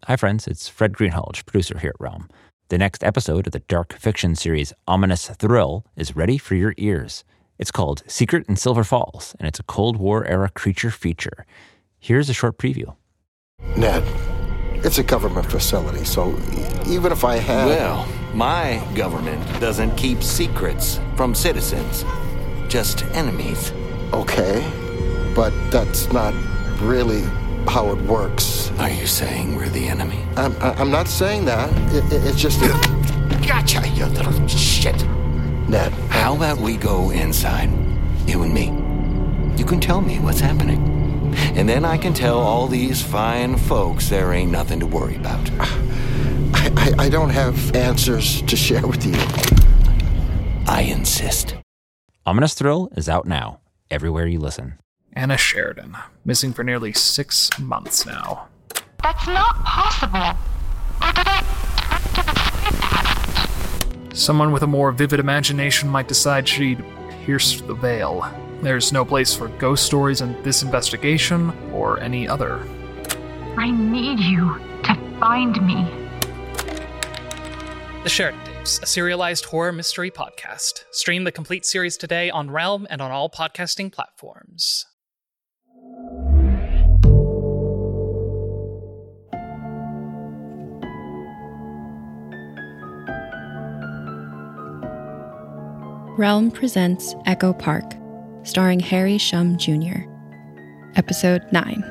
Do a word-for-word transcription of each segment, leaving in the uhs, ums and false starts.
Hi friends, it's Fred Greenhalgh, producer here at Realm. The next episode of the dark fiction series Ominous Thrill is ready for your ears. It's called Secret in Silver Falls, and it's a Cold War-era creature feature. Here's a short preview. Ned, it's a government facility, so even if I had... Well, my government doesn't keep secrets from citizens, just enemies. Okay, but that's not really how it works. Are you saying we're the enemy? I'm, I'm not saying that. It, it, it's just... A... Gotcha, you little shit. Ned. How about we go inside, you and me? You can tell me what's happening. And then I can tell all these fine folks there ain't nothing to worry about. I, I, I don't have answers to share with you. I insist. Ominous Thrill is out now, everywhere you listen. Anna Sheridan, missing for nearly six months now. That's not possible. Or did I Someone with a more vivid imagination might decide she'd pierce the veil. There's no place for ghost stories in this investigation or any other. I need you to find me. The Sheridan Tapes, a serialized horror mystery podcast. Stream the complete series today on Realm and on all podcasting platforms. Realm presents Echo Park, starring Harry Shum Junior Episode nine.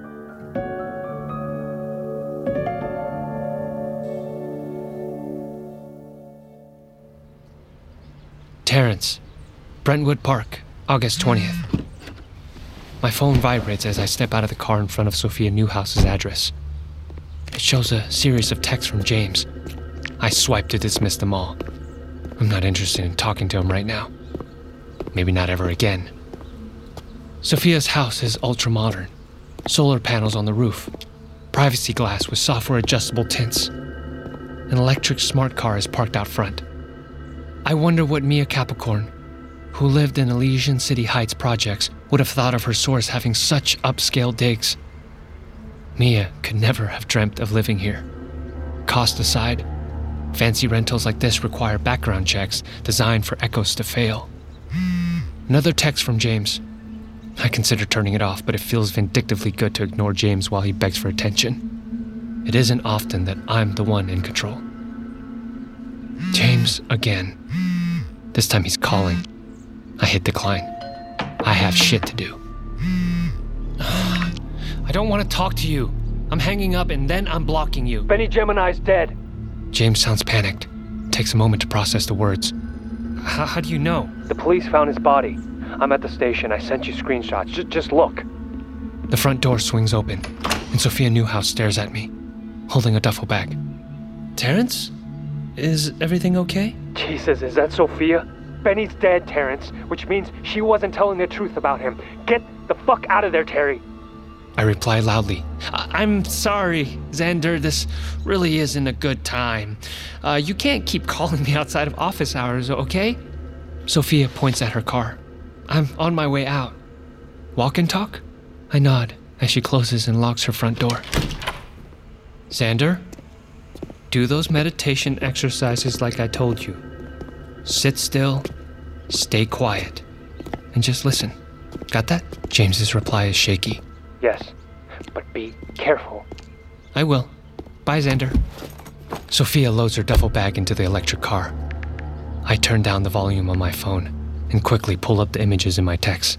Terrence, Brentwood Park, August twentieth. My phone vibrates as I step out of the car in front of Sophia Newhouse's address. It shows a series of texts from James. I swipe to dismiss them all. I'm not interested in talking to him right now. Maybe not ever again. Sophia's house is ultra-modern. Solar panels on the roof. Privacy glass with software adjustable tints. An electric smart car is parked out front. I wonder what Mia Capricorn, who lived in Elysian City Heights projects, would have thought of her source having such upscale digs. Mia could never have dreamt of living here. Cost aside, fancy rentals like this require background checks designed for echoes to fail. Another text from James. I consider turning it off, but it feels vindictively good to ignore James while he begs for attention. It isn't often that I'm the one in control. James again. This time he's calling. I hit decline. I have shit to do. I don't want to talk to you. I'm hanging up and then I'm blocking you. Benny Gemini's dead. James sounds panicked. Takes a moment to process the words. How, how do you know? The police found his body. I'm at the station. I sent you screenshots. Just, just look. The front door swings open, and Sophia Newhouse stares at me, holding a duffel bag. Terrence? Is everything okay? Jesus, is that Sophia? Benny's dead, Terrence, which means she wasn't telling the truth about him. Get the fuck out of there, Terry. I reply loudly. I- I'm sorry, Xander. This really isn't a good time. Uh, you can't keep calling me outside of office hours, okay? Sophia points at her car. I'm on my way out. Walk and talk? I nod as she closes and locks her front door. Xander, do those meditation exercises like I told you. Sit still, stay quiet, and just listen. Got that? James's reply is shaky. Yes, but be careful. I will. Bye, Xander. Sophia loads her duffel bag into the electric car. I turn down the volume on my phone and quickly pull up the images in my text.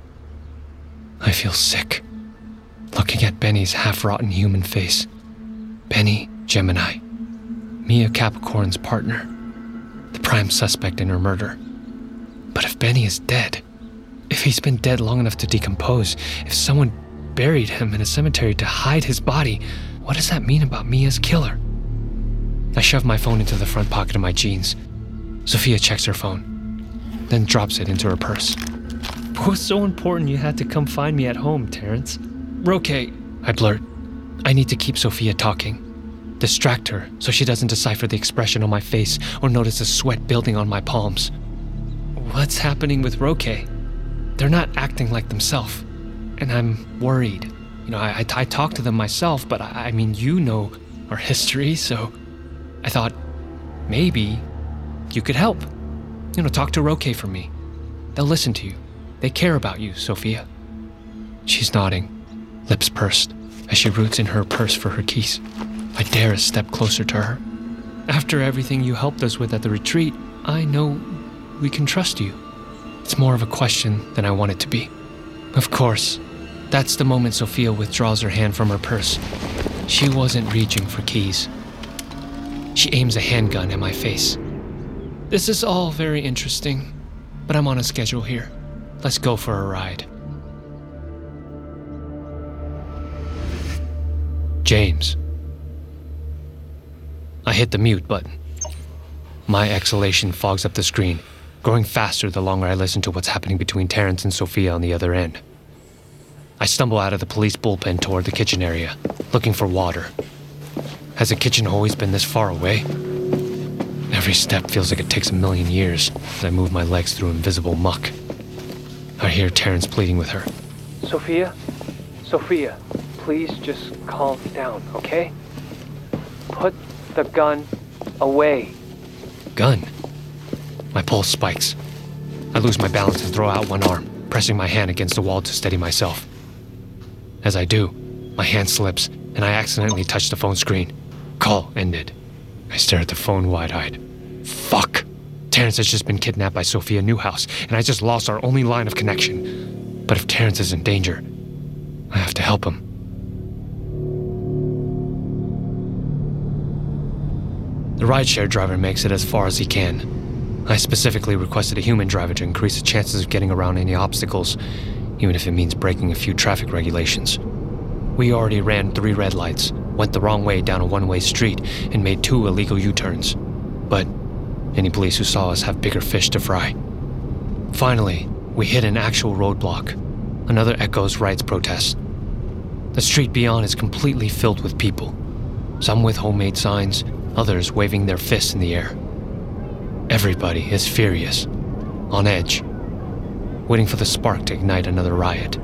I feel sick, looking at Benny's half-rotten human face. Benny Gemini, Mia Capricorn's partner, the prime suspect in her murder. But if Benny is dead, if he's been dead long enough to decompose, if someone buried him in a cemetery to hide his body, what does that mean about Mia's killer? I shove my phone into the front pocket of my jeans. Sophia checks her phone, then drops it into her purse. What's so important you had to come find me at home, Terrence? Roque, I blurt. I need to keep Sophia talking. Distract her so she doesn't decipher the expression on my face or notice the sweat building on my palms. What's happening with Roque? They're not acting like themselves, and I'm worried. You know, I, I, I talk to them myself, but I, I mean, you know our history, so I thought maybe you could help. You know, talk to Roque for me. They'll listen to you. They care about you, Sophia. She's nodding, lips pursed, as she roots in her purse for her keys. I dare a step closer to her. After everything you helped us with at the retreat, I know we can trust you. It's more of a question than I want it to be. Of course, that's the moment Sophia withdraws her hand from her purse. She wasn't reaching for keys. She aims a handgun at my face. This is all very interesting, but I'm on a schedule here. Let's go for a ride. James. I hit the mute button. My exhalation fogs up the screen, growing faster the longer I listen to what's happening between Terrence and Sophia on the other end. I stumble out of the police bullpen toward the kitchen area, looking for water. Has the kitchen always been this far away? Every step feels like it takes a million years as I move my legs through invisible muck. I hear Terrence pleading with her. Sophia? Sophia, please just calm down, okay? Put the gun away. Gun? My pulse spikes. I lose my balance and throw out one arm, pressing my hand against the wall to steady myself. As I do, my hand slips, and I accidentally touch the phone screen. Call ended. I stare at the phone wide-eyed. Fuck! Terrence has just been kidnapped by Sophia Newhouse, and I just lost our only line of connection. But if Terrence is in danger, I have to help him. The rideshare driver makes it as far as he can. I specifically requested a human driver to increase the chances of getting around any obstacles, even if it means breaking a few traffic regulations. We already ran three red lights, went the wrong way down a one-way street, and made two illegal U-turns. But any police who saw us have bigger fish to fry. Finally, we hit an actual roadblock, another Echoes rights protest. The street beyond is completely filled with people, some with homemade signs, others waving their fists in the air. Everybody is furious, on edge, waiting for the spark to ignite another riot.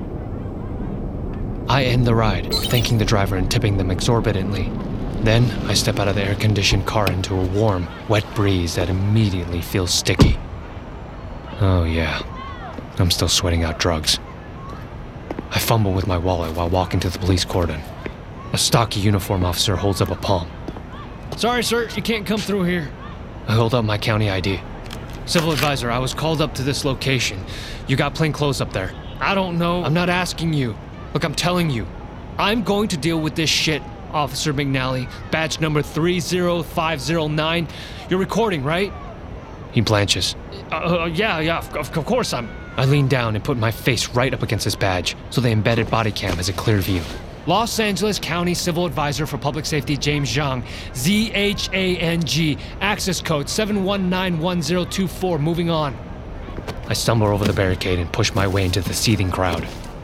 I end the ride, thanking the driver and tipping them exorbitantly. Then, I step out of the air-conditioned car into a warm, wet breeze that immediately feels sticky. Oh yeah, I'm still sweating out drugs. I fumble with my wallet while walking to the police cordon. A stocky uniform officer holds up a palm. Sorry, sir, you can't come through here. I hold up my county I D. Civil advisor, I was called up to this location. You got plain clothes up there. I don't know. I'm not asking you. Look, I'm telling you. I'm going to deal with this shit, Officer McNally. Badge number three zero five zero nine. You're recording, right? He blanches. Uh, uh, yeah, yeah, of, of course I'm... I lean down and put my face right up against his badge, so the embedded body cam has a clear view. Los Angeles County Civil Advisor for Public Safety James Zhang, Z H A N G, access code seven one nine one zero two four, moving on. I stumble over the barricade and push my way into the seething crowd.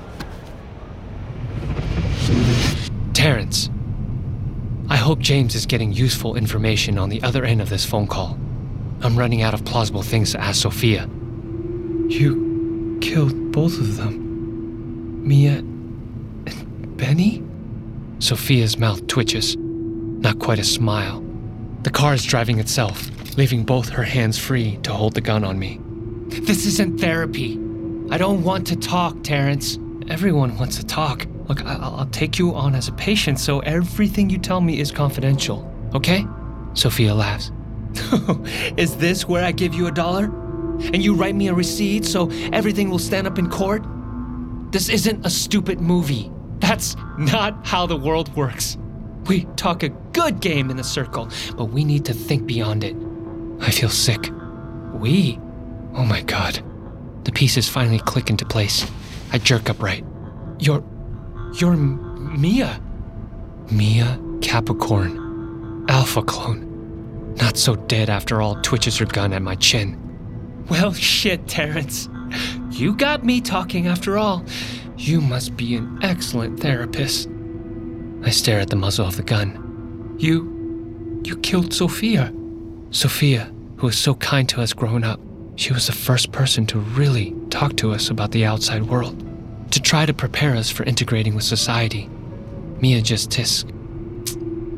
Terrence. I hope James is getting useful information on the other end of this phone call. I'm running out of plausible things to ask Sophia. You killed both of them. Mia and Benny? Sophia's mouth twitches. Not quite a smile. The car is driving itself, leaving both her hands free to hold the gun on me. This isn't therapy. I don't want to talk, Terrence. Everyone wants to talk. Look, I'll, I'll take you on as a patient, so everything you tell me is confidential, okay? Sophia laughs. Is this where I give you a dollar? And you write me a receipt so everything will stand up in court? This isn't a stupid movie. That's not how the world works. We talk a good game in the circle, but we need to think beyond it. I feel sick. We? Oh my God. The pieces finally click into place. I jerk upright. You're... You're Mia. Mia Capricorn. Alpha clone. Not so dead after all, twitches her gun at my chin. Well, shit, Terrence. You got me talking after all. You must be an excellent therapist. I stare at the muzzle of the gun. You... you killed Sophia. Sophia, who was so kind to us growing up. She was the first person to really talk to us about the outside world, to try to prepare us for integrating with society. Mia just hissed. I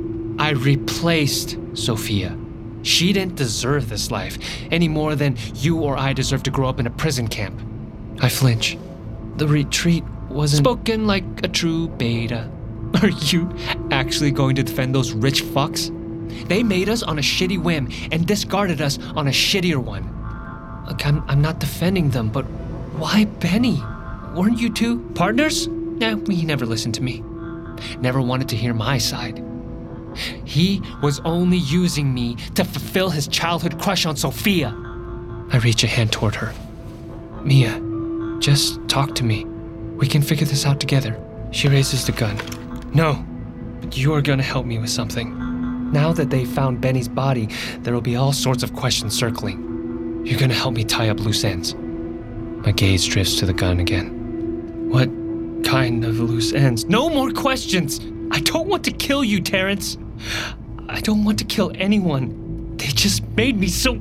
I replaced Sophia. She didn't deserve this life any more than you or I deserve to grow up in a prison camp. I flinch. The retreat wasn't spoken like a true beta. Are you actually going to defend those rich fucks? They made us on a shitty whim and discarded us on a shittier one. Look, I'm, I'm not defending them, but why Benny? Weren't you two partners? Nah, he never listened to me. Never wanted to hear my side. He was only using me to fulfill his childhood crush on Sophia. I reach a hand toward her. Mia, just talk to me. We can figure this out together. She raises the gun. No, but you're gonna help me with something. Now that they've found Benny's body, there will be all sorts of questions circling. You're gonna help me tie up loose ends. My gaze drifts to the gun again. What kind of loose ends? No more questions! I don't want to kill you, Terrence. I don't want to kill anyone. They just made me so...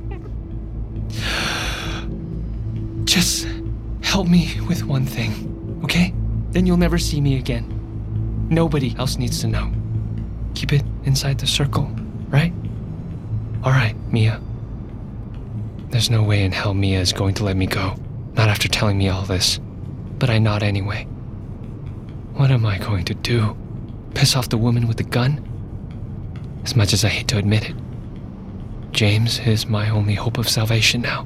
Just help me with one thing, okay? Then you'll never see me again. Nobody else needs to know. Keep it inside the circle, right? All right, Mia. There's no way in hell Mia is going to let me go. Not after telling me all this. But I nod anyway. What am I going to do? Piss off the woman with the gun? As much as I hate to admit it, James is my only hope of salvation now.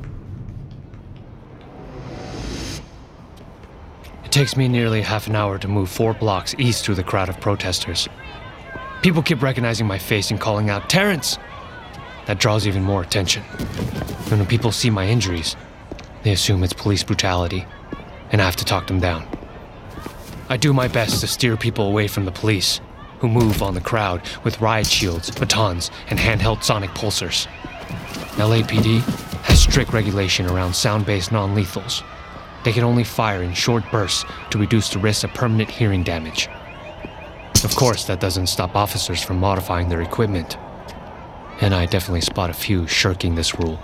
It takes me nearly half an hour to move four blocks east through the crowd of protesters. People keep recognizing my face and calling out, "Terrence!" That draws even more attention. And when people see my injuries, they assume it's police brutality, and I have to talk them down. I do my best to steer people away from the police, who move on the crowd with riot shields, batons, and handheld sonic pulsers. L A P D has strict regulation around sound-based non-lethals. They can only fire in short bursts to reduce the risk of permanent hearing damage. Of course, that doesn't stop officers from modifying their equipment. And I definitely spot a few shirking this rule.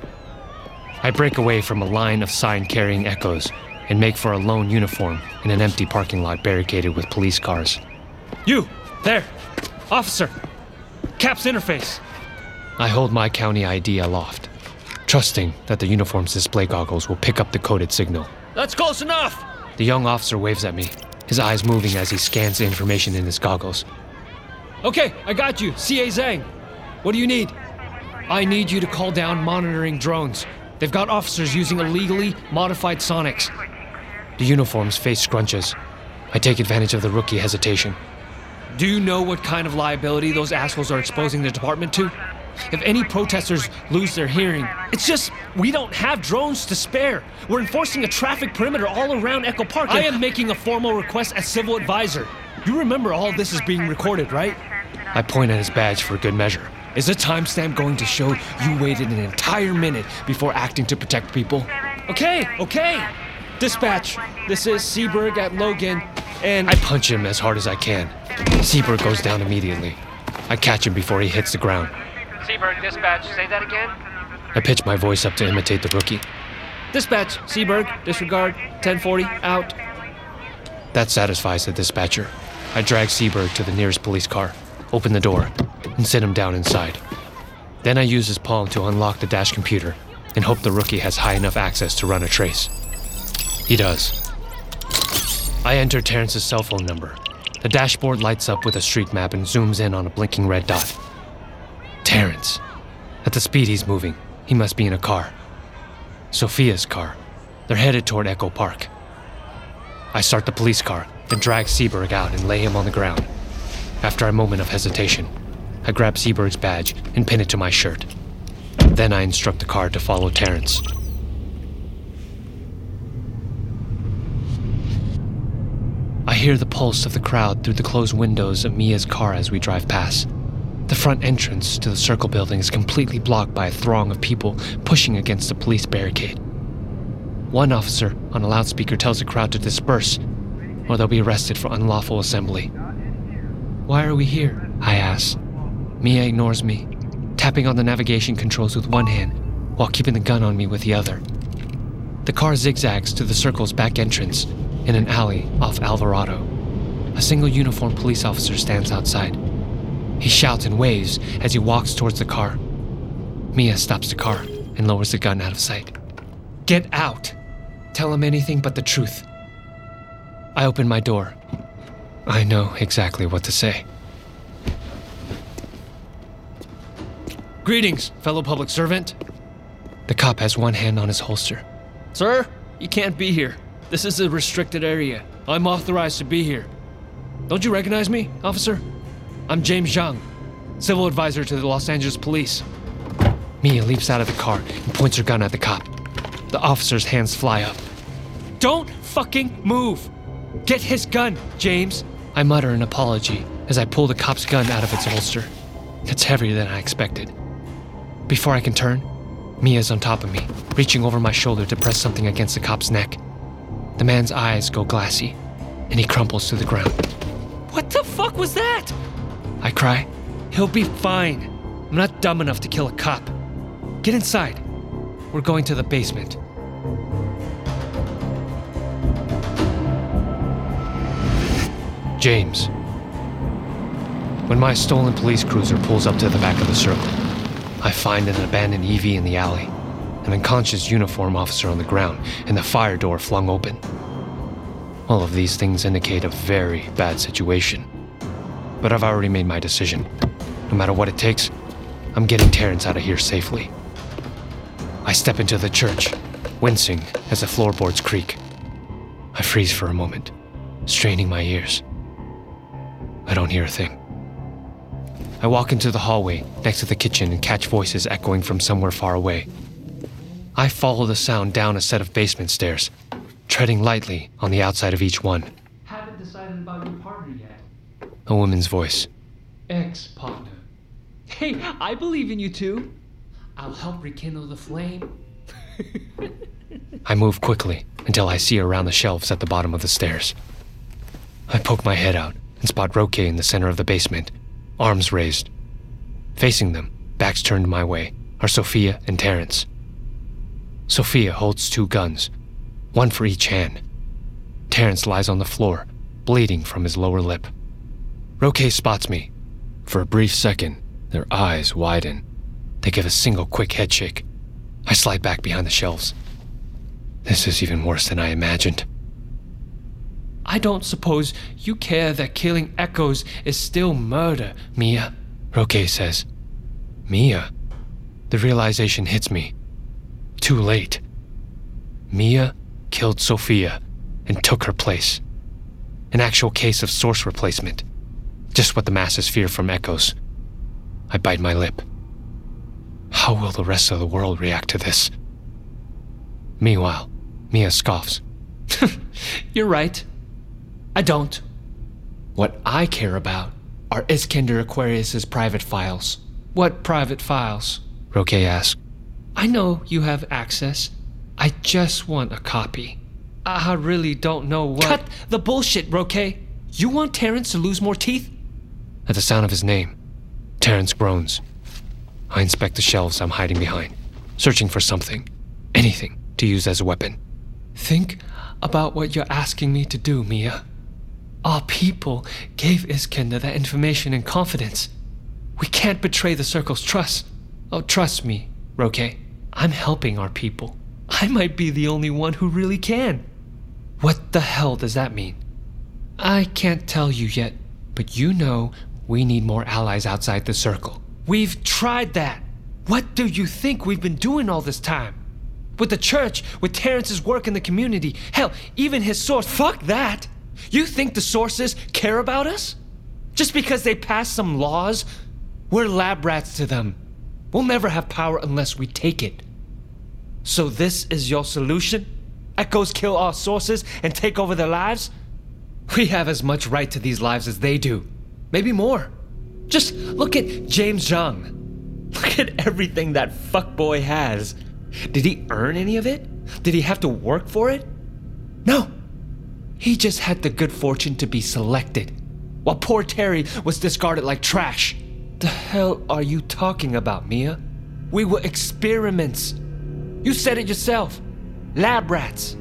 I break away from a line of sign-carrying echoes and make for a lone uniform in an empty parking lot barricaded with police cars. You! There! Officer! Caps interface! I hold my county I D aloft, trusting that the uniform's display goggles will pick up the coded signal. That's close enough! The young officer waves at me, his eyes moving as he scans the information in his goggles. Okay, I got you, C A Zhang. What do you need? I need you to call down monitoring drones. They've got officers using illegally modified sonics. The uniform's face scrunches. I take advantage of the rookie hesitation. Do you know what kind of liability those assholes are exposing the department to? If any protesters lose their hearing, it's just we don't have drones to spare. We're enforcing a traffic perimeter all around Echo Park. I am making a formal request as civil advisor. You remember all this is being recorded, right? I point at his badge for good measure. Is the timestamp going to show you waited an entire minute before acting to protect people? Okay, okay. Dispatch, this is Seberg at Logan, and I punch him as hard as I can. Seberg goes down immediately. I catch him before he hits the ground. Seberg, dispatch, say that again? I pitch my voice up to imitate the rookie. Dispatch, Seberg, disregard, ten forty, out. That satisfies the dispatcher. I drag Seberg to the nearest police car, open the door, and sit him down inside. Then I use his palm to unlock the dash computer and hope the rookie has high enough access to run a trace. He does. I enter Terrence's cell phone number. The dashboard lights up with a street map and zooms in on a blinking red dot. Terrence. At the speed he's moving, he must be in a car. Sophia's car. They're headed toward Echo Park. I start the police car, then drag Seberg out and lay him on the ground. After a moment of hesitation, I grab Seberg's badge and pin it to my shirt. Then I instruct the car to follow Terrence. I hear the pulse of the crowd through the closed windows of Mia's car as we drive past. The front entrance to the Circle building is completely blocked by a throng of people pushing against the police barricade. One officer on a loudspeaker tells the crowd to disperse, or they'll be arrested for unlawful assembly. Why are we here? I ask. Mia ignores me, tapping on the navigation controls with one hand while keeping the gun on me with the other. The car zigzags to the Circle's back entrance in an alley off Alvarado. A single uniformed police officer stands outside. He shouts and waves as he walks towards the car. Mia stops the car and lowers the gun out of sight. Get out! Tell him anything but the truth. I open my door. I know exactly what to say. Greetings, fellow public servant. The cop has one hand on his holster. Sir, you can't be here. This is a restricted area. I'm authorized to be here. Don't you recognize me, officer? I'm James Zhang, civil advisor to the Los Angeles Police. Mia leaps out of the car and points her gun at the cop. The officer's hands fly up. Don't fucking move! Get his gun, James! I mutter an apology as I pull the cop's gun out of its holster. It's heavier than I expected. Before I can turn, Mia's on top of me, reaching over my shoulder to press something against the cop's neck. The man's eyes go glassy, and he crumples to the ground. What the fuck was that? I cry. He'll be fine. I'm not dumb enough to kill a cop. Get inside. We're going to the basement. James. When my stolen police cruiser pulls up to the back of the circle, I find an abandoned E V in the alley, an unconscious uniform officer on the ground, and the fire door flung open. All of these things indicate a very bad situation. But I've already made my decision. No matter what it takes, I'm getting Terrence out of here safely. I step into the church, wincing as the floorboards creak. I freeze for a moment, straining my ears. I don't hear a thing. I walk into the hallway next to the kitchen and catch voices echoing from somewhere far away. I follow the sound down a set of basement stairs, treading lightly on the outside of each one. Haven't decided about your partner yet. A woman's voice. Ex-partner. Hey, I believe in you too. I'll help rekindle the flame. I move quickly until I see around the shelves at the bottom of the stairs. I poke my head out and spot Roque in the center of the basement, arms raised. Facing them, backs turned my way, are Sophia and Terrence. Sophia holds two guns, one for each hand. Terrence lies on the floor, bleeding from his lower lip. Roque spots me. For a brief second, their eyes widen. They give a single quick head shake. I slide back behind the shelves. This is even worse than I imagined. I don't suppose you care that killing Echoes is still murder, Mia, Roque says. Mia? The realization hits me. Too late. Mia killed Sophia and took her place. An actual case of source replacement. Just what the masses fear from Echoes. I bite my lip. How will the rest of the world react to this? Meanwhile, Mia scoffs. You're right. I don't. What I care about are Iskender Aquarius's private files. What private files? Roque asks. I know you have access. I just want a copy. I really don't know what— Cut the bullshit, Roque! You want Terrence to lose more teeth? At the sound of his name, Terrence groans. I inspect the shelves I'm hiding behind, searching for something, anything to use as a weapon. Think about what you're asking me to do, Mia. Our people gave Iskender that information in confidence. We can't betray the Circle's trust. Oh, trust me, Roque. I'm helping our people. I might be the only one who really can. What the hell does that mean? I can't tell you yet, but you know we need more allies outside the Circle. We've tried that. What do you think we've been doing all this time? With the church, with Terrence's work in the community, hell, even his source. Fuck that! You think the sources care about us? Just because they passed some laws? We're lab rats to them. We'll never have power unless we take it. So this is your solution? Echoes kill our sources and take over their lives? We have as much right to these lives as they do. Maybe more. Just look at James Zhang. Look at everything that fuckboy has. Did he earn any of it? Did he have to work for it? No. He just had the good fortune to be selected, while poor Terry was discarded like trash. The hell are you talking about, Mia? We were experiments. You said it yourself. Lab rats.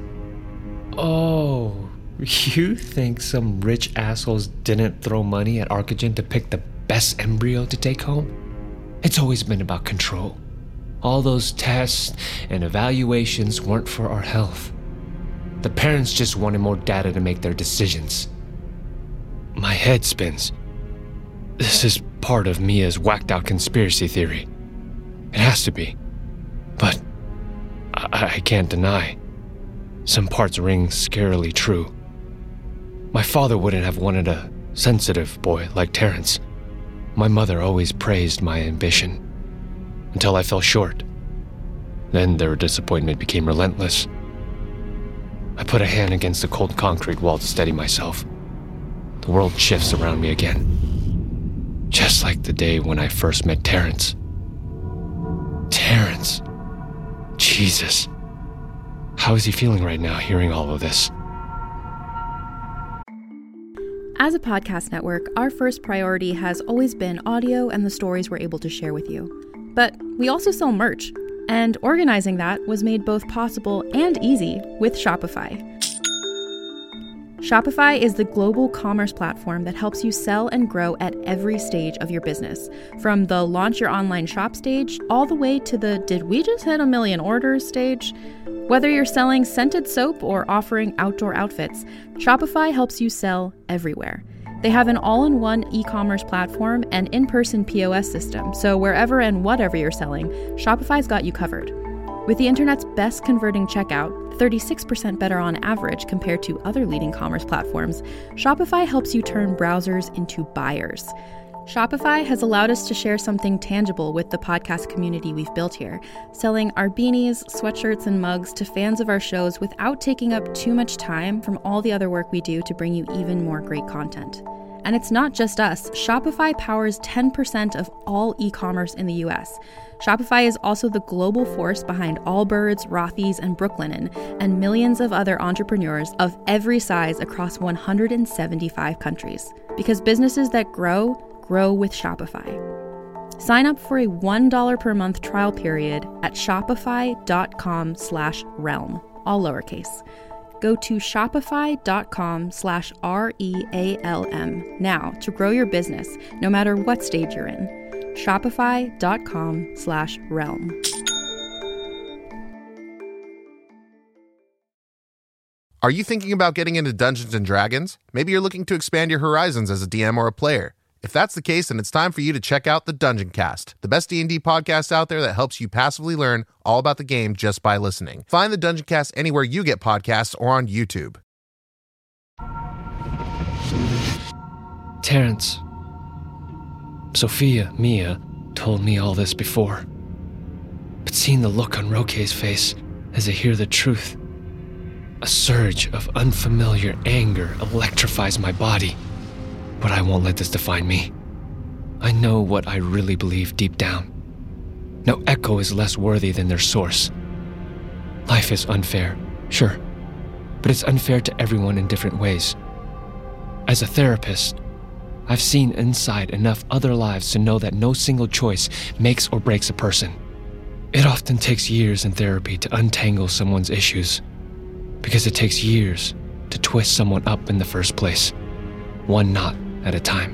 Oh, you think some rich assholes didn't throw money at Arcogen to pick the best embryo to take home. It's always been about control. All those tests and evaluations weren't for our health. The parents just wanted more data to make their decisions. My head spins. This is part of Mia's whacked out conspiracy theory. It has to be. But I, I can't deny. Some parts ring scarily true. My father wouldn't have wanted a sensitive boy like Terrence. My mother always praised my ambition. Until I fell short. Then their disappointment became relentless. I put a hand against the cold concrete wall to steady myself. The world shifts around me again. Just like the day when I first met Terrence. Terrence. Jesus. How is he feeling right now, hearing all of this? As a podcast network, our first priority has always been audio and the stories we're able to share with you. But we also sell merch, and organizing that was made both possible and easy with Shopify. Shopify is the global commerce platform that helps you sell and grow at every stage of your business, from the launch your online shop stage all the way to the did we just hit a million orders stage. Whether you're selling scented soap or offering outdoor outfits, Shopify helps you sell everywhere. They have an all-in-one e-commerce platform and in-person P O S system, so wherever and whatever you're selling, Shopify's got you covered. With the internet's best converting checkout, thirty-six percent better on average compared to other leading commerce platforms, Shopify helps you turn browsers into buyers. Shopify has allowed us to share something tangible with the podcast community we've built here, selling our beanies, sweatshirts, and mugs to fans of our shows without taking up too much time from all the other work we do to bring you even more great content. And it's not just us. Shopify powers ten percent of all e-commerce in the U S. Shopify is also the global force behind Allbirds, Rothy's, and Brooklinen, and millions of other entrepreneurs of every size across one hundred seventy-five countries. Because businesses that grow, grow with Shopify. Sign up for a one dollar per month trial period at shopify.com slash realm, all lowercase. Go to shopify.com slash R-E-A-L-M now to grow your business, no matter what stage you're in. Shopify.com slash realm. Are you thinking about getting into Dungeons and Dragons? Maybe you're looking to expand your horizons as a D M or a player. If that's the case, then it's time for you to check out the Dungeon Cast, the best D and D podcast out there that helps you passively learn all about the game just by listening. Find the Dungeon Cast anywhere you get podcasts or on YouTube. Terrence. Sophia, Mia, told me all this before. But seeing the look on Roque's face as I hear the truth, a surge of unfamiliar anger electrifies my body. But I won't let this define me. I know what I really believe deep down. No echo is less worthy than their source. Life is unfair, sure, but it's unfair to everyone in different ways. As a therapist, I've seen inside enough other lives to know that no single choice makes or breaks a person. It often takes years in therapy to untangle someone's issues, because it takes years to twist someone up in the first place, one knot at a time.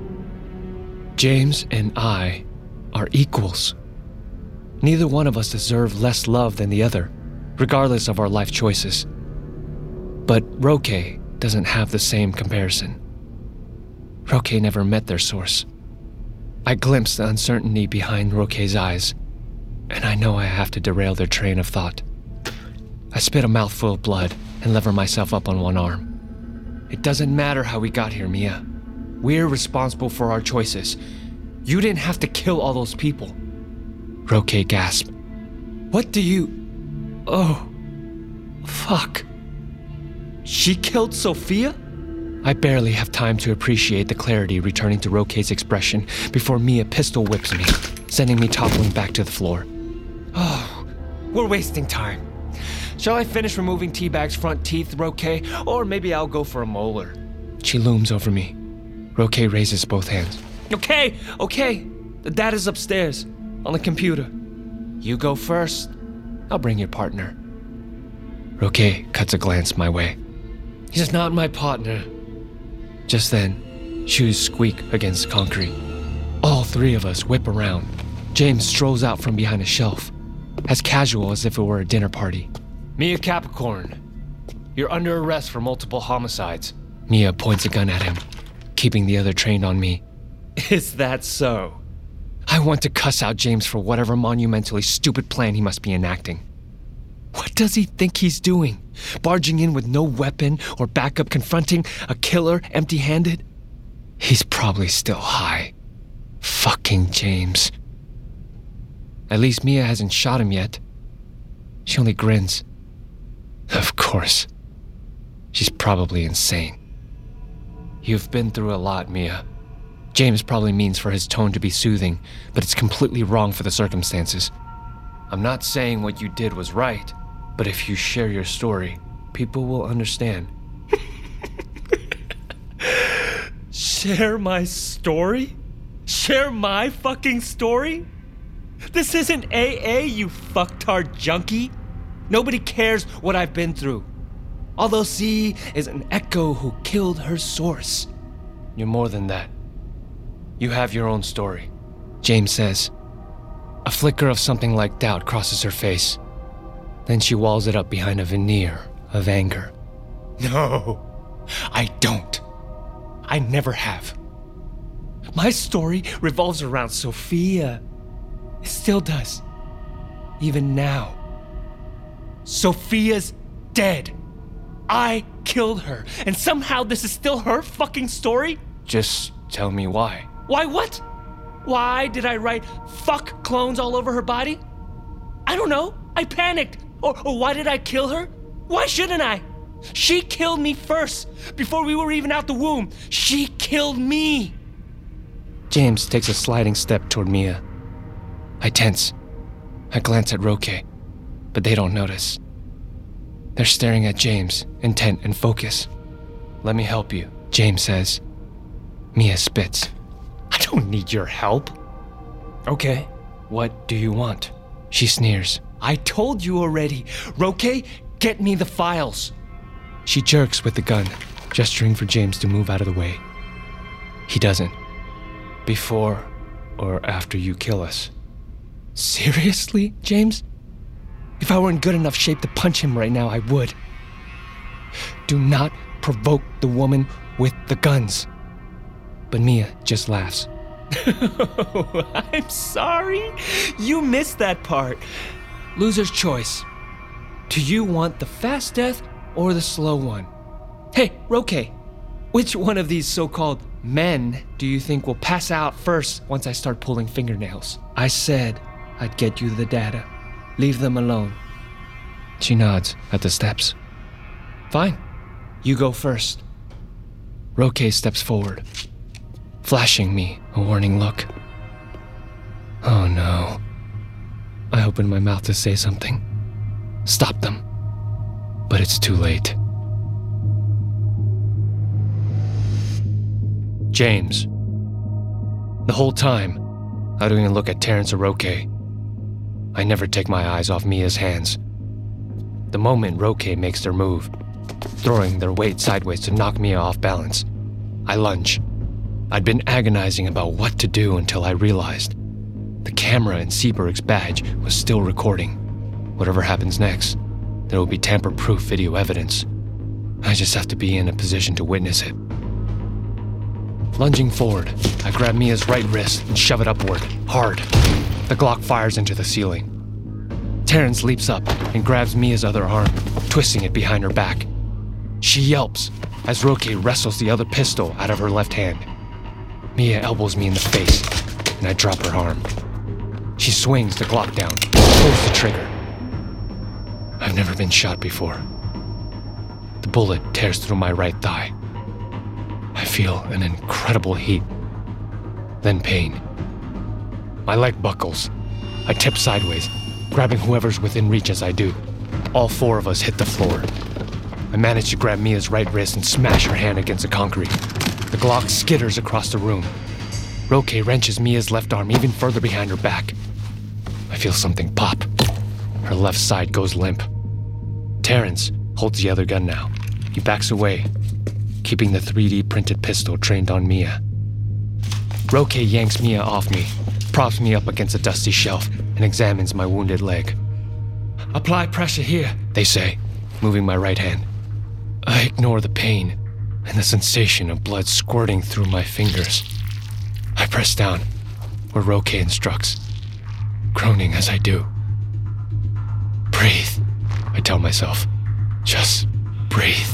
James and I are equals. Neither one of us deserve less love than the other, regardless of our life choices. But Roque doesn't have the same comparison. Roque never met their source. I glimpse the uncertainty behind Roque's eyes, and I know I have to derail their train of thought. I spit a mouthful of blood and lever myself up on one arm. It doesn't matter how we got here, Mia. We're responsible for our choices. You didn't have to kill all those people. Roque gasped. What do you... Oh. Fuck. She killed Sophia? I barely have time to appreciate the clarity returning to Roque's expression before Mia pistol whips me, sending me toppling back to the floor. Oh, we're wasting time. Shall I finish removing Teabag's front teeth, Roque? Or maybe I'll go for a molar. She looms over me. Roque raises both hands. Okay, okay. The data's upstairs, on the computer. You go first. I'll bring your partner. Roque cuts a glance my way. He's not my partner. Just then, shoes squeak against concrete. All three of us whip around. James strolls out from behind a shelf, as casual as if it were a dinner party. Mia Capricorn, you're under arrest for multiple homicides. Mia points a gun at him, keeping the other trained on me. Is that so? I want to cuss out James for whatever monumentally stupid plan he must be enacting. What does he think he's doing? Barging in with no weapon or backup, confronting a killer empty-handed? He's probably still high. Fucking James. At least Mia hasn't shot him yet. She only grins. Of course. She's probably insane. You've been through a lot, Mia. James probably means for his tone to be soothing, but it's completely wrong for the circumstances. I'm not saying what you did was right, but if you share your story, people will understand. Share my story? Share my fucking story? This isn't A A, you fucktard junkie. Nobody cares what I've been through. Although C is an echo who killed her source. You're more than that. You have your own story, James says. A flicker of something like doubt crosses her face. Then she walls it up behind a veneer of anger. No, I don't. I never have. My story revolves around Sophia. It still does. Even now. Sophia's dead. I killed her, and somehow this is still her fucking story? Just tell me why. Why what? Why did I write fuck clones all over her body? I don't know. I panicked. Or, or why did I kill her? Why shouldn't I? She killed me first, before we were even out the womb. She killed me. James takes a sliding step toward Mia. I tense. I glance at Roque, but they don't notice. They're staring at James, intent and focus. Let me help you, James says. Mia spits. I don't need your help. Okay, what do you want? She sneers. I told you already. Roque, get me the files. She jerks with the gun, gesturing for James to move out of the way. He doesn't. Before or after you kill us. Seriously, James? If I were in good enough shape to punch him right now, I would. Do not provoke the woman with the guns. But Mia just laughs. I'm sorry. You missed that part. Loser's choice. Do you want the fast death or the slow one? Hey, Roque, which one of these so-called men do you think will pass out first once I start pulling fingernails? I said I'd get you the data. Leave them alone. She nods at the steps. Fine. You go first. Roque steps forward, flashing me a warning look. Oh no. I open my mouth to say something. Stop them. But it's too late. James. The whole time, I don't even look at Terrence or Roque. I never take my eyes off Mia's hands. The moment Roque makes their move, throwing their weight sideways to knock Mia off balance, I lunge. I'd been agonizing about what to do until I realized the camera in Seberg's badge was still recording. Whatever happens next, there will be tamper-proof video evidence. I just have to be in a position to witness it. Lunging forward, I grab Mia's right wrist and shove it upward, hard. The Glock fires into the ceiling. Terrence leaps up and grabs Mia's other arm, twisting it behind her back. She yelps as Roque wrestles the other pistol out of her left hand. Mia elbows me in the face, and I drop her arm. She swings the Glock down, pulls the trigger. I've never been shot before. The bullet tears through my right thigh. I feel an incredible heat, then pain. My leg buckles. I tip sideways, grabbing whoever's within reach as I do. All four of us hit the floor. I manage to grab Mia's right wrist and smash her hand against the concrete. The Glock skitters across the room. Roque wrenches Mia's left arm even further behind her back. I feel something pop. Her left side goes limp. Terrence holds the other gun now. He backs away, keeping the three D printed pistol trained on Mia. Roque yanks Mia off me, props me up against a dusty shelf, and examines my wounded leg. Apply pressure here, they say, moving my right hand. I ignore the pain and the sensation of blood squirting through my fingers. I press down, where Roque instructs, groaning as I do. Breathe, I tell myself. Just breathe.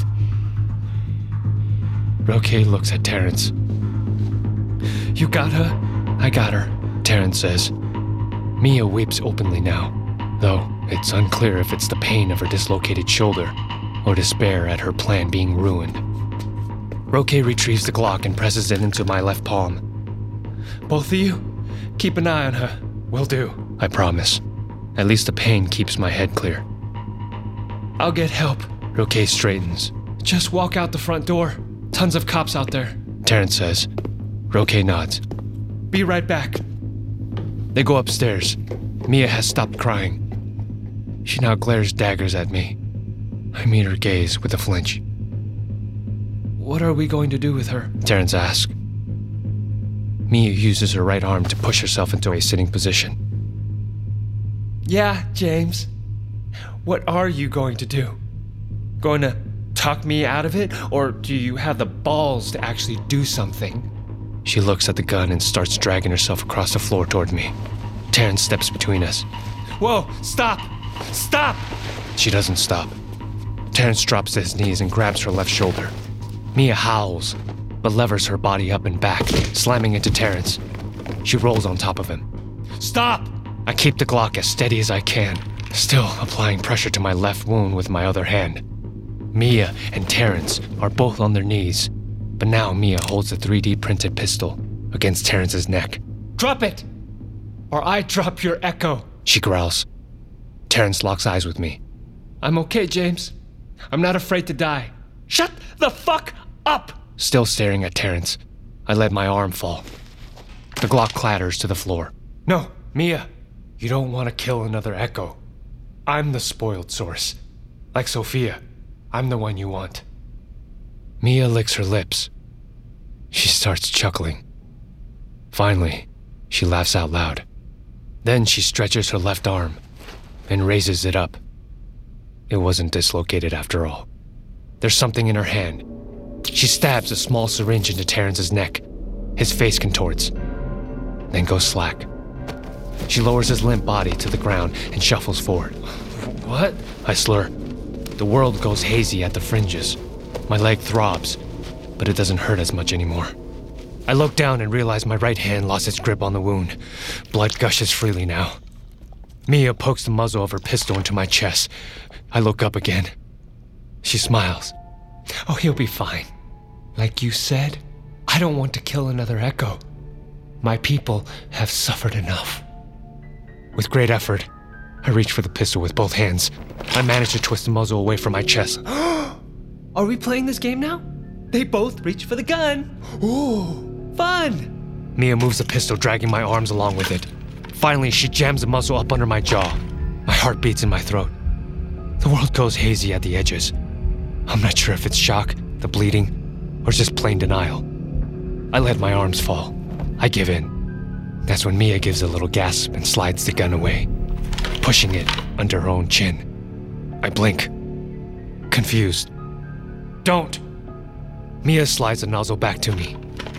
Roque looks at Terrence. You got her? I got her, Terrence says. Mia weeps openly now, though it's unclear if it's the pain of her dislocated shoulder or despair at her plan being ruined. Roque retrieves the Glock and presses it into my left palm. Both of you, keep an eye on her. Will do, I promise. At least the pain keeps my head clear. I'll get help, Roque straightens. Just walk out the front door. Tons of cops out there, Terrence says. Roque nods. Be right back. They go upstairs. Mia has stopped crying. She now glares daggers at me. I meet her gaze with a flinch. What are we going to do with her? Terrence asks. Mia uses her right arm to push herself into a sitting position. Yeah, James. What are you going to do? Going to talk me out of it, or do you have the balls to actually do something? She looks at the gun and starts dragging herself across the floor toward me. Terrence steps between us. Whoa, stop! Stop! She doesn't stop. Terrence drops to his knees and grabs her left shoulder. Mia howls, but levers her body up and back, slamming into Terrence. She rolls on top of him. Stop! I keep the Glock as steady as I can, still applying pressure to my left wound with my other hand. Mia and Terrence are both on their knees, but now Mia holds the three D printed pistol against Terrence's neck. Drop it! Or I drop your echo, she growls. Terrence locks eyes with me. I'm okay, James. I'm not afraid to die. Shut the fuck up! Still staring at Terrence, I let my arm fall. The Glock clatters to the floor. No, Mia, you don't want to kill another echo. I'm the spoiled source. Like Sophia, I'm the one you want. Mia licks her lips. She starts chuckling. Finally, she laughs out loud. Then she stretches her left arm and raises it up. It wasn't dislocated after all. There's something in her hand. She stabs a small syringe into Terrence's neck. His face contorts, then goes slack. She lowers his limp body to the ground and shuffles forward. What? I slur. The world goes hazy at the fringes. My leg throbs, but it doesn't hurt as much anymore. I look down and realize my right hand lost its grip on the wound. Blood gushes freely now. Mia pokes the muzzle of her pistol into my chest. I look up again. She smiles. Oh, he'll be fine. Like you said, I don't want to kill another echo. My people have suffered enough. With great effort, I reach for the pistol with both hands. I manage to twist the muzzle away from my chest. Are we playing this game now? They both reach for the gun. Ooh, fun! Mia moves the pistol, dragging my arms along with it. Finally, she jams the muzzle up under my jaw. My heart beats in my throat. The world goes hazy at the edges. I'm not sure if it's shock, the bleeding, or just plain denial. I let my arms fall. I give in. That's when Mia gives a little gasp and slides the gun away, pushing it under her own chin. I blink, confused. Don't! Mia slides the nozzle back to me.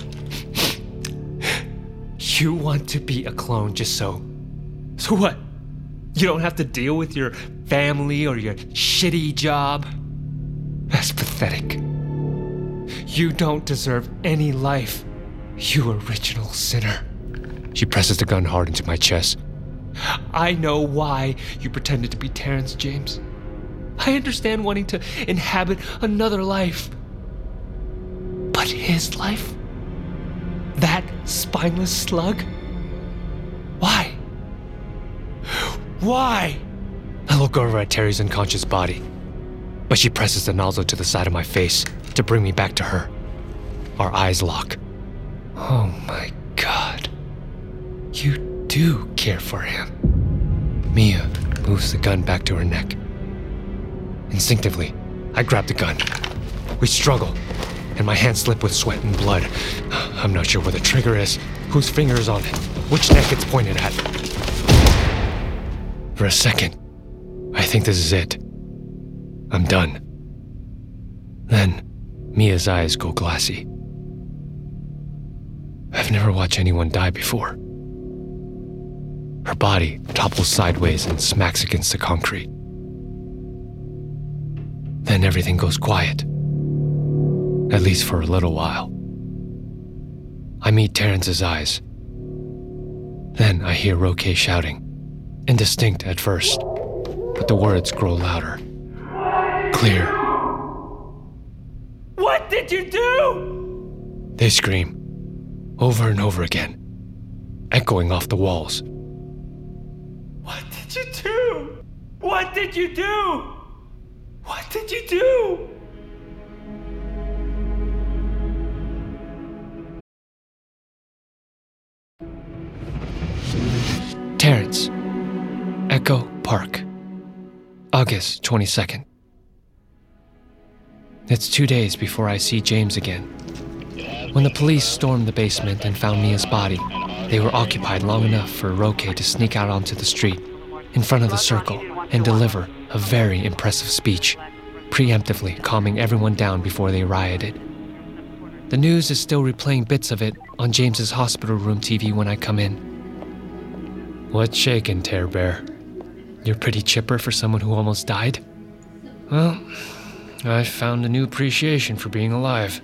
You want to be a clone just so... So what? You don't have to deal with your family or your shitty job? That's pathetic. You don't deserve any life, you original sinner. She presses the gun hard into my chest. I know why you pretended to be Terrence, James. I understand wanting to inhabit another life. But his life? That spineless slug? Why? Why? I look over at Terry's unconscious body, but she presses the nozzle to the side of my face to bring me back to her. Our eyes lock. Oh my God. You do care for him. Mia moves the gun back to her neck. Instinctively, I grab the gun. We struggle, and my hands slip with sweat and blood. I'm not sure where the trigger is Whose finger is on it? Which neck it's pointed at? For a second, I think this is it. I'm done. Then, Mia's eyes go glassy. I've never watched anyone die before. Her body topples sideways and smacks against the concrete. Then everything goes quiet. At least for a little while. I meet Terrence's eyes. Then I hear Roque shouting, indistinct at first, but the words grow louder. Clear. What did you do? They scream, over and over again, echoing off the walls. What did you do? What did you do? What did you do? Terrence, Echo Park, August twenty-second. It's two days before I see James again. When the police stormed the basement and found Mia's body, they were occupied long enough for Roque to sneak out onto the street, in front of the circle, and deliver a very impressive speech, preemptively calming everyone down before they rioted. The news is still replaying bits of it on James's hospital room T V when I come in. What's shaking, Tear Bear? You're pretty chipper for someone who almost died? Well, I found a new appreciation for being alive.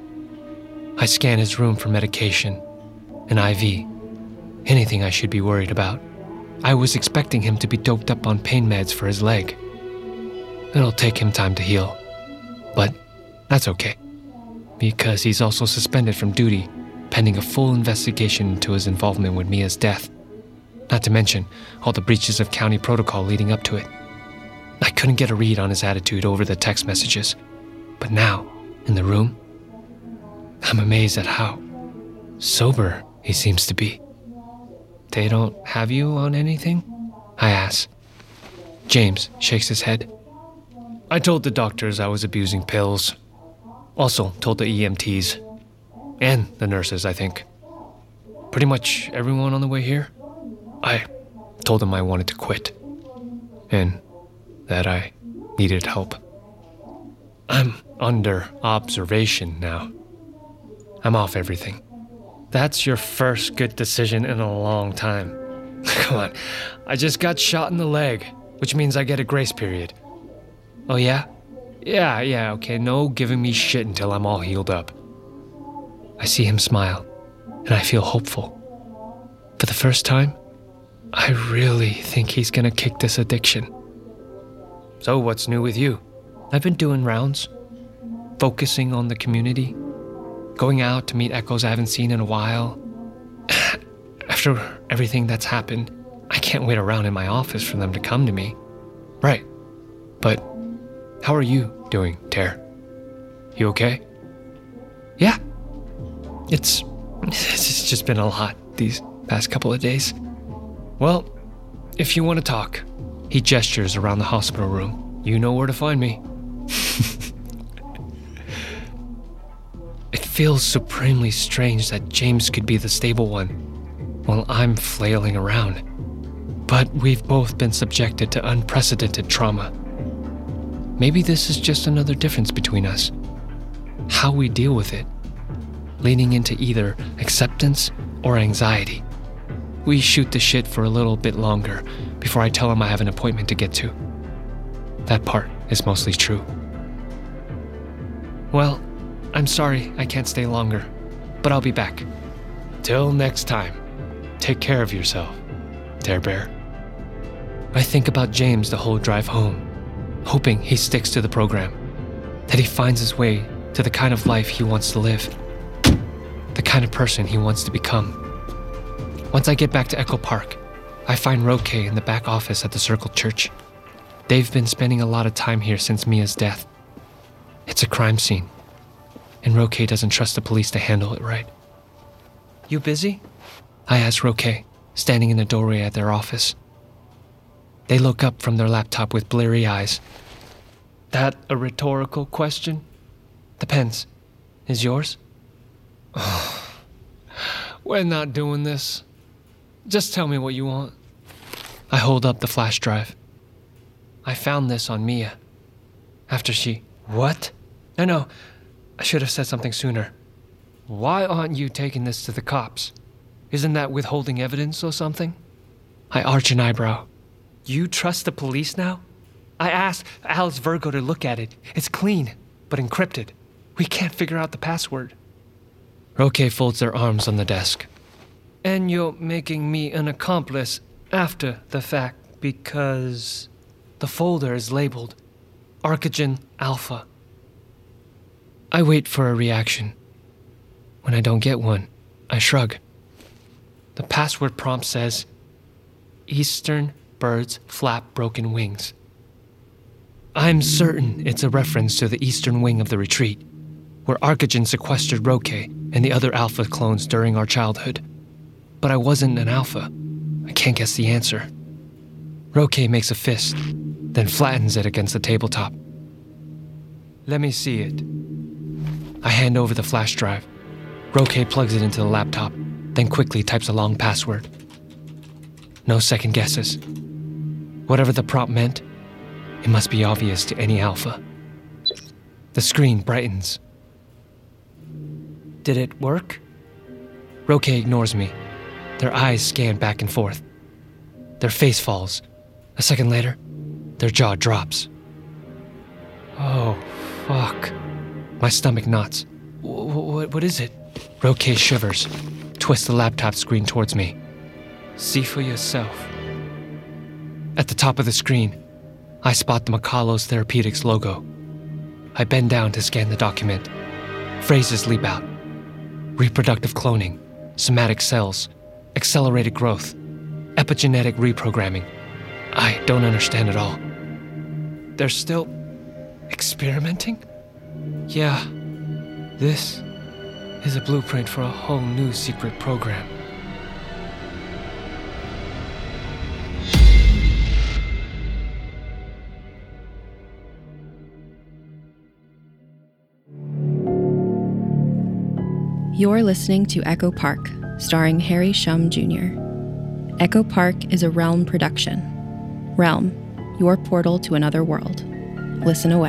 I scan his room for medication, an I V, anything I should be worried about. I was expecting him to be doped up on pain meds for his leg. It'll take him time to heal, but that's okay, because he's also suspended from duty, pending a full investigation into his involvement with Mia's death. Not to mention all the breaches of county protocol leading up to it. I couldn't get a read on his attitude over the text messages, but now, in the room, I'm amazed at how sober he seems to be. They don't have you on anything? I ask. James shakes his head. I told the doctors I was abusing pills. Also told the E M Ts. And the nurses, I think. Pretty much everyone on the way here. I told them I wanted to quit. And that I needed help. I'm under observation now. I'm off everything. That's your first good decision in a long time. Come on, I just got shot in the leg, which means I get a grace period. Oh yeah? Yeah, yeah, okay, no giving me shit until I'm all healed up. I see him smile, and I feel hopeful. For the first time, I really think he's gonna kick this addiction. So what's new with you? I've been doing rounds, focusing on the community, going out to meet echoes I haven't seen in a while. After everything that's happened, I can't wait around in my office for them to come to me. Right. But how are you doing, Ter? You okay? Yeah. It's it's just been a lot these past couple of days. Well, if you want to talk, he gestures around the hospital room. You know where to find me. It feels supremely strange that James could be the stable one, while I'm flailing around. But we've both been subjected to unprecedented trauma. Maybe this is just another difference between us. How we deal with it, leaning into either acceptance or anxiety. We shoot the shit for a little bit longer before I tell him I have an appointment to get to. That part is mostly true. Well, I'm sorry I can't stay longer, but I'll be back. Till next time, take care of yourself, Tear Bear. I think about James the whole drive home, hoping he sticks to the program, that he finds his way to the kind of life he wants to live, the kind of person he wants to become. Once I get back to Echo Park, I find Roque in the back office at the Circle Church. They've been spending a lot of time here since Mia's death. It's a crime scene, and Roque doesn't trust the police to handle it right. You busy? I ask Roque, standing in the doorway at their office. They look up from their laptop with bleary eyes. That a rhetorical question? Depends. Is yours? We're not doing this. Just tell me what you want. I hold up the flash drive. I found this on Mia. After she... What? No, no. I should have said something sooner. Why aren't you taking this to the cops? Isn't that withholding evidence or something? I arch an eyebrow. You trust the police now? I asked Alice Virgo to look at it. It's clean, but encrypted. We can't figure out the password. Roque folds their arms on the desk. And you're making me an accomplice after the fact because the folder is labeled Archagen Alpha. I wait for a reaction. When I don't get one, I shrug. The password prompt says, Eastern birds flap broken wings. I'm certain it's a reference to the eastern wing of the retreat, where Archagen sequestered Roque and the other Alpha clones during our childhood. But I wasn't an Alpha. I can't guess the answer. Roque makes a fist, then flattens it against the tabletop. Let me see it. I hand over the flash drive. Roque plugs it into the laptop, then quickly types a long password. No second guesses. Whatever the prompt meant, it must be obvious to any Alpha. The screen brightens. Did it work? Roque ignores me. Their eyes scan back and forth. Their face falls. A second later, their jaw drops. Oh, fuck. My stomach knots. W- w- what is it? Roque shivers, twists the laptop screen towards me. See for yourself. At the top of the screen, I spot the Makalos Therapeutics logo. I bend down to scan the document. Phrases leap out. Reproductive cloning, somatic cells, accelerated growth, epigenetic reprogramming. I don't understand at all. They're still experimenting? Yeah, this is a blueprint for a whole new secret program. You're listening to Echo Park, starring Harry Shum Junior Echo Park is a Realm production. Realm, your portal to another world. Listen away.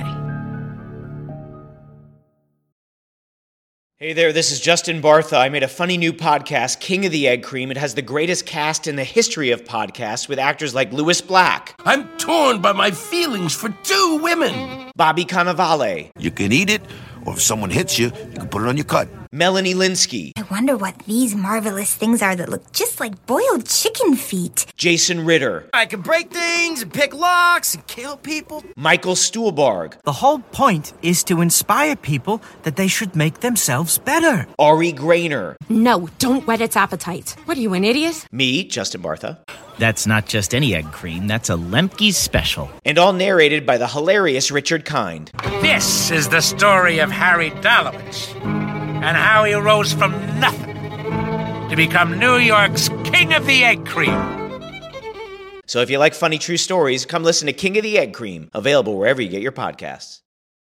Hey there, this is Justin Bartha. I made a funny new podcast, King of the Egg Cream. It has the greatest cast in the history of podcasts with actors like Louis Black. I'm torn by my feelings for two women. Bobby Cannavale. You can eat it, or if someone hits you, you can put it on your cut. Melanie Linsky. I wonder what these marvelous things are that look just like boiled chicken feet. Jason Ritter. I can break things and pick locks and kill people. Michael Stuhlbarg. The whole point is to inspire people that they should make themselves better. Ari Grainer. No, don't whet its appetite. What are you, an idiot? Me, Justin Bartha. That's not just any egg cream, that's a Lemke's special. And all narrated by the hilarious Richard Kind. This is the story of Harry Dalowitz and how he rose from nothing to become New York's King of the Egg Cream. So if you like funny true stories, come listen to King of the Egg Cream, available wherever you get your podcasts.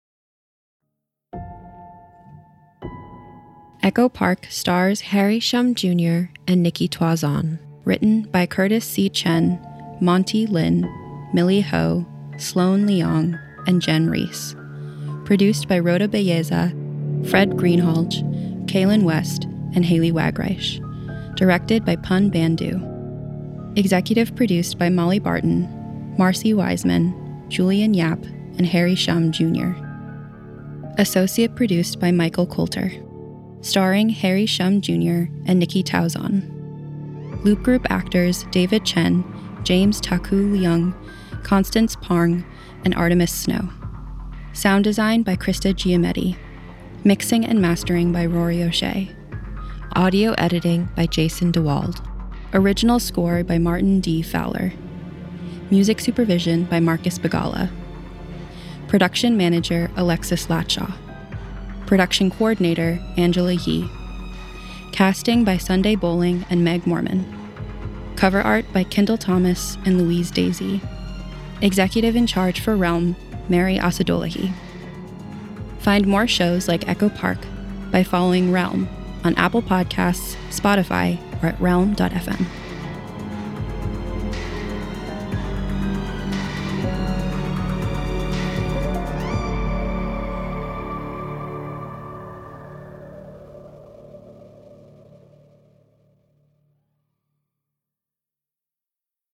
Echo Park stars Harry Shum Junior and Nikki Toison. Written by Curtis C. Chen, Monty Lin, Millie Ho, Sloan Leong, and Jen Reese. Produced by Rhoda Belleza, Fred Greenhalgh, Kaylin West, and Haley Wagreich. Directed by Pun Bandhu. Executive produced by Molly Barton, Marcy Wiseman, Julian Yap, and Harry Shum Junior Associate produced by Michael Coulter. Starring Harry Shum Junior and Nikki Toison. Loop Group actors David Chen, James Taku Leung, Constance Parng, and Artemis Snow. Sound design by Krista Giametti. Mixing and mastering by Rory O'Shea. Audio editing by Jason DeWald. Original score by Martin D. Fowler. Music supervision by Marcus Bagala. Production manager Alexis Latshaw. Production coordinator Angela Yee. Casting by Sunday Bowling and Meg Morman. Cover art by Kendall Thomas and Louise Daisy. Executive in charge for Realm, Mary Asadolahi. Find more shows like Echo Park by following Realm on Apple Podcasts, Spotify, or at realm dot f m.